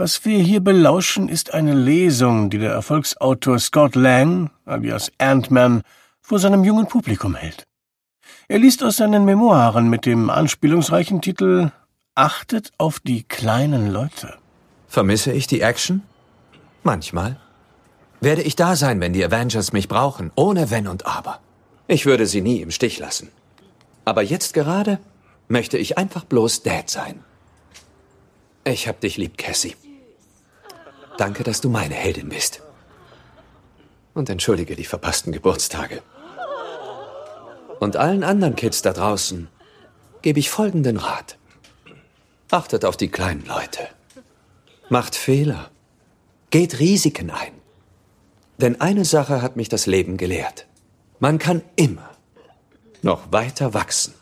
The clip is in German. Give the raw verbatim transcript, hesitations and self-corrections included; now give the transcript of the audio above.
Was wir hier belauschen, ist eine Lesung, die der Erfolgsautor Scott Lang, alias Ant-Man, vor seinem jungen Publikum hält. Er liest aus seinen Memoiren mit dem anspielungsreichen Titel »Achtet auf die kleinen Leute«. Vermisse ich die Action? Manchmal. Werde ich da sein, wenn die Avengers mich brauchen, ohne Wenn und Aber. Ich würde sie nie im Stich lassen. Aber jetzt gerade möchte ich einfach bloß Dad sein. Ich hab dich lieb, Cassie. Danke, dass du meine Heldin bist. Und entschuldige die verpassten Geburtstage. Und allen anderen Kids da draußen gebe ich folgenden Rat. Achtet auf die kleinen Leute. Macht Fehler. Geht Risiken ein. Denn eine Sache hat mich das Leben gelehrt. Man kann immer noch weiter wachsen.